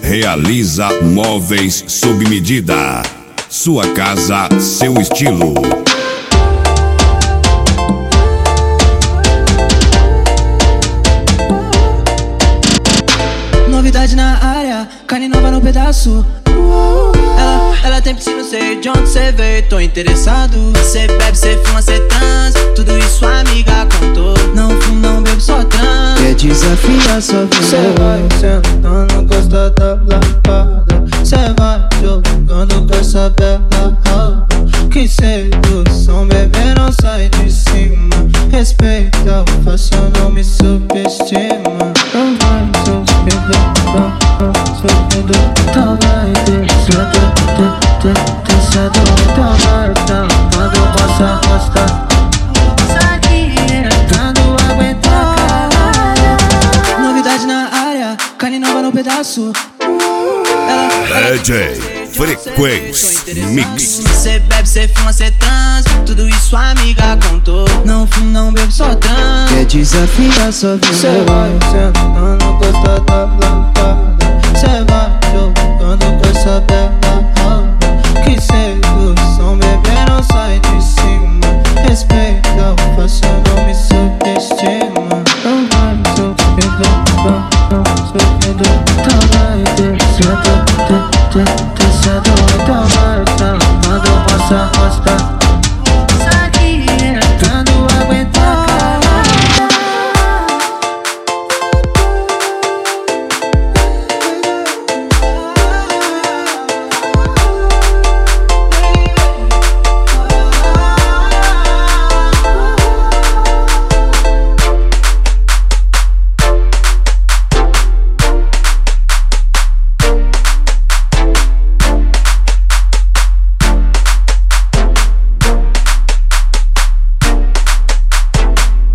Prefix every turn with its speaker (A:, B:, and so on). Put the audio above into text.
A: Realiza móveis sob medida. Sua casa, seu estilo.
B: Novidade na área, carne nova no pedaço. Ela tem piscina, sei de onde cê veio, tô interessado. Cê bebe, cê fuma, cê transa, tudo isso a amiga contou. Não fumo, não bebo, só transa.
C: Quer desafiar sua vida?
B: Cê vai sentando, gosta da lapada. Cê vai jogando com essa bela raba. Que sedução, bebê, não sai de cima. Respeita o faço, não me subestima. Não vai então vai descendo, então vai quando possa gostar. Tentando aguentar caralho. Novidade na área, carne nova no pedaço.
A: DJ Frequência Mix.
B: Cê bebe, cê fuma, cê transa, tudo isso a amiga contou. Não fumo, não bebo, só transa.
C: Quer desafiar sua vida?
B: Cê vai sentando, gosta da lapada. Cê vai jogando com essa bela raba. Que sedução, bebê, não sai de cima. Respeita o faço, não me subestima. Não vai subestimar, não vai descendo.